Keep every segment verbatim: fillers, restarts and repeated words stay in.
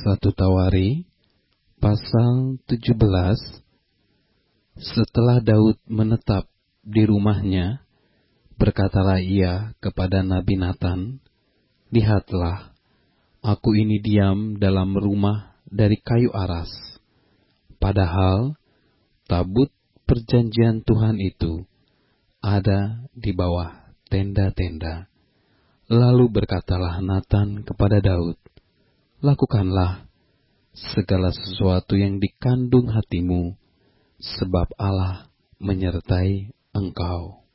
satu Tawari, pasal tujuh belas. Setelah Daud menetap di rumahnya, berkatalah ia kepada Nabi Natan, "Lihatlah, aku ini diam dalam rumah dari kayu aras, padahal tabut perjanjian Tuhan itu ada di bawah tenda-tenda." Lalu berkatalah Natan kepada Daud, "Lakukanlah segala sesuatu yang dikandung hatimu, sebab Allah menyertai engkau."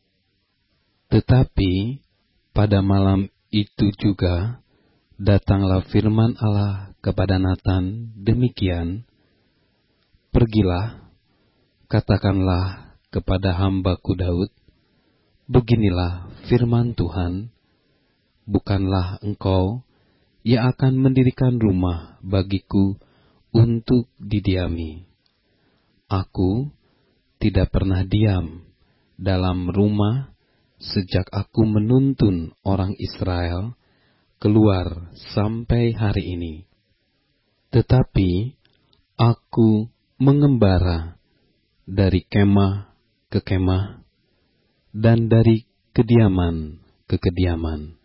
Tetapi pada malam itu juga datanglah firman Allah kepada Natan demikian, "Pergilah, katakanlah kepada hambaku Daud, beginilah firman Tuhan, bukanlah engkau yang akan mendirikan rumah bagiku untuk didiami. Aku tidak pernah diam dalam rumah sejak aku menuntun orang Israel keluar sampai hari ini. Tetapi aku mengembara dari kemah ke kemah dan dari kediaman ke kediaman.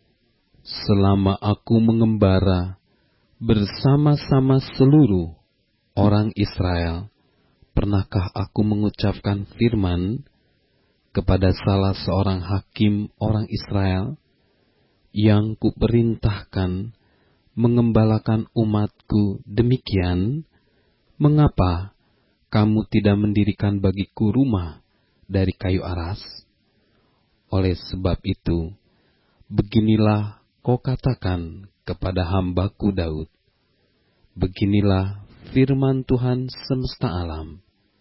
Selama aku mengembara bersama-sama seluruh orang Israel, pernahkah aku mengucapkan firman kepada salah seorang hakim orang Israel yang kuperintahkan mengembalakan umatku demikian, mengapa kamu tidak mendirikan bagiku rumah dari kayu aras? Oleh sebab itu, beginilah kau katakan kepada hambaku Daud, beginilah firman Tuhan semesta alam,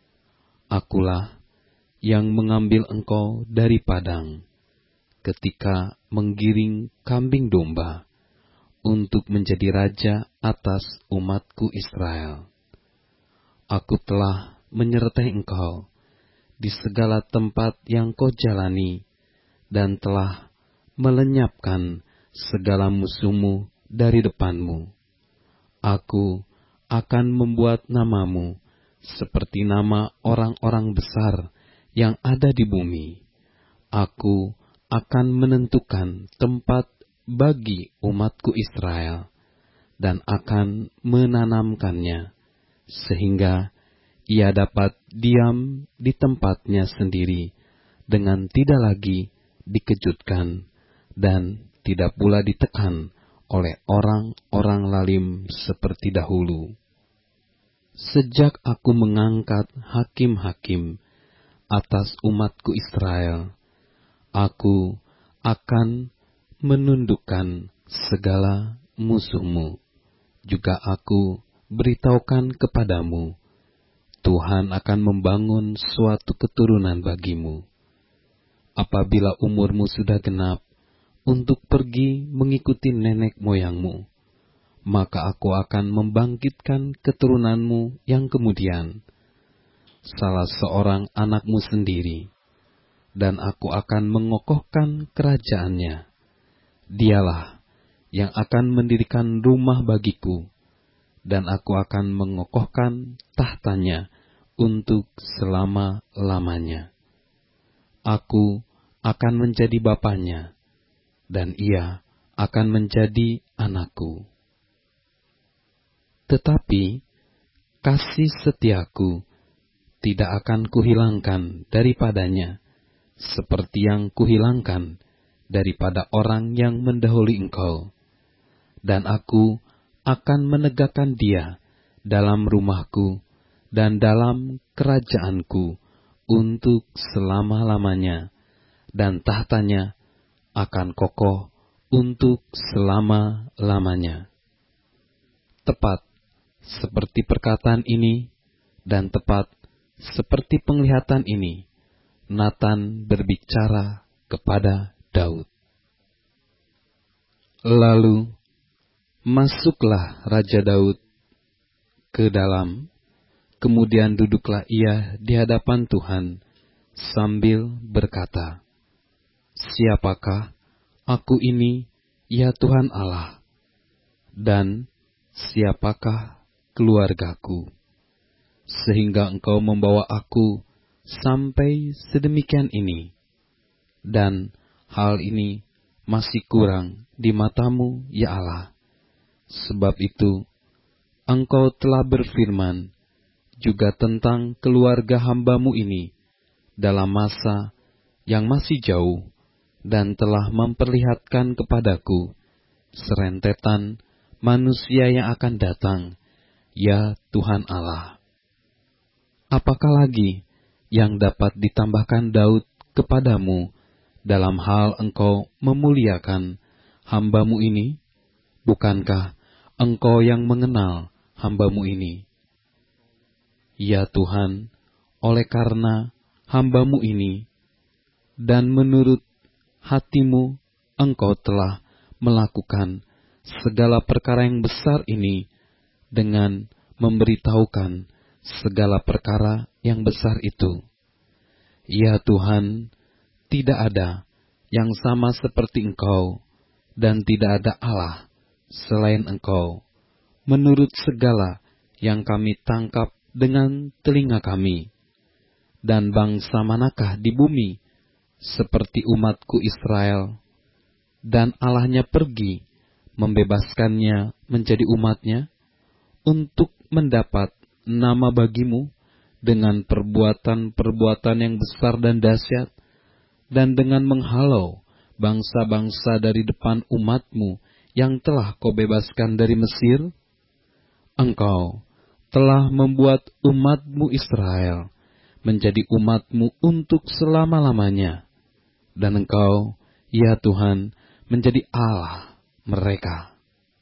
akulah yang mengambil engkau dari padang ketika menggiring kambing domba untuk menjadi raja atas umatku Israel. Aku telah menyertai engkau di segala tempat yang kau jalani dan telah melenyapkan segala musuhmu dari depanmu. Aku akan membuat namamu seperti nama orang-orang besar yang ada di bumi. Aku akan menentukan tempat bagi umatku Israel dan akan menanamkannya, sehingga ia dapat diam di tempatnya sendiri dengan tidak lagi dikejutkan dan tidak pula ditekan oleh orang-orang lalim seperti dahulu. Sejak aku mengangkat hakim-hakim atas umatku Israel, aku akan menundukkan segala musuhmu. Juga aku beritahukan kepadamu, Tuhan akan membangun suatu keturunan bagimu. Apabila umurmu sudah genap untuk pergi mengikuti nenek moyangmu, maka aku akan membangkitkan keturunanmu yang kemudian, salah seorang anakmu sendiri, dan aku akan mengokohkan kerajaannya. Dialah yang akan mendirikan rumah bagiku, dan aku akan mengokohkan tahtanya untuk selama-lamanya. Aku akan menjadi bapanya, dan ia akan menjadi anakku. Tetapi kasih setiaku tidak akan kuhilangkan daripadanya, seperti yang kuhilangkan daripada orang yang mendahului engkau. Dan aku akan menegakkan dia dalam rumahku dan dalam kerajaanku untuk selama-lamanya, dan tahtanya akan kokoh untuk selama-lamanya. Tepat seperti perkataan ini dan tepat seperti penglihatan ini, Natan berbicara kepada Daud. Lalu masuklah Raja Daud ke dalam, kemudian duduklah ia di hadapan Tuhan sambil berkata, "Siapakah aku ini, ya Tuhan Allah? Dan siapakah keluargaku, sehingga Engkau membawa aku sampai sedemikian ini, dan hal ini masih kurang di mata-Mu, ya Allah. Sebab itu, Engkau telah berfirman juga tentang keluarga hamba-Mu ini dalam masa yang masih jauh, dan telah memperlihatkan kepadaku serentetan manusia yang akan datang, ya Tuhan Allah. Apakah lagi yang dapat ditambahkan Daud kepadamu dalam hal Engkau memuliakan hamba-Mu ini? Bukankah Engkau yang mengenal hamba-Mu ini? Ya Tuhan, oleh karena hamba-Mu ini, dan menurut hati-Mu, Engkau telah melakukan segala perkara yang besar ini dengan memberitahukan segala perkara yang besar itu. Ya Tuhan, tidak ada yang sama seperti Engkau, dan tidak ada Allah selain Engkau, menurut segala yang kami tangkap dengan telinga kami. Dan bangsa manakah di bumi seperti umatku Israel, dan Allahnya pergi membebaskannya menjadi umatnya, untuk mendapat nama bagimu dengan perbuatan-perbuatan yang besar dan dahsyat, dan dengan menghalau bangsa-bangsa dari depan umatmu yang telah Kau bebaskan dari Mesir? Engkau telah membuat umatmu Israel menjadi umatmu untuk selama-lamanya, dan Engkau, ya Tuhan, menjadi Allah mereka.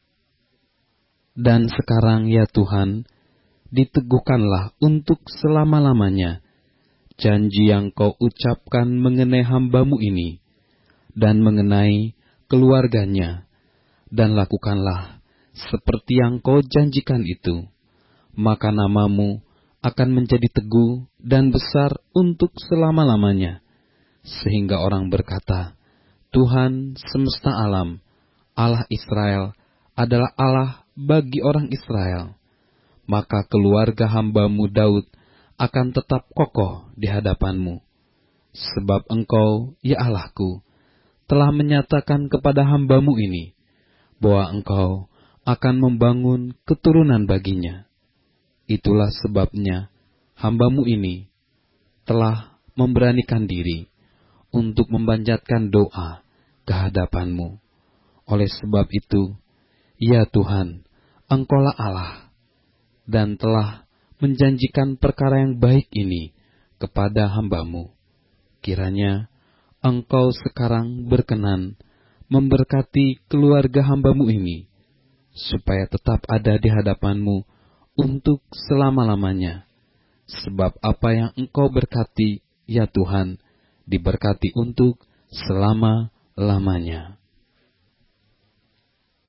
Dan sekarang, ya Tuhan, diteguhkanlah untuk selama-lamanya janji yang Kau ucapkan mengenai hamba-Mu ini, dan mengenai keluarganya, dan lakukanlah seperti yang Kau janjikan itu, maka nama-Mu akan menjadi teguh dan besar untuk selama-lamanya, sehingga orang berkata, Tuhan semesta alam, Allah Israel, adalah Allah bagi orang Israel. Maka keluarga hamba-Mu Daud akan tetap kokoh di hadapan-Mu. Sebab Engkau, ya Allahku, telah menyatakan kepada hamba-Mu ini, bahwa Engkau akan membangun keturunan baginya. Itulah sebabnya hamba-Mu ini telah memberanikan diri untuk memanjatkan doa ke hadapan-Mu. Oleh sebab itu, ya Tuhan, Engkaulah Allah, dan telah menjanjikan perkara yang baik ini kepada hamba-Mu. Kiranya Engkau sekarang berkenan memberkati keluarga hamba-Mu ini, supaya tetap ada di hadapan-Mu untuk selama-lamanya. Sebab apa yang Engkau berkati, ya Tuhan, diberkati untuk selama-lamanya.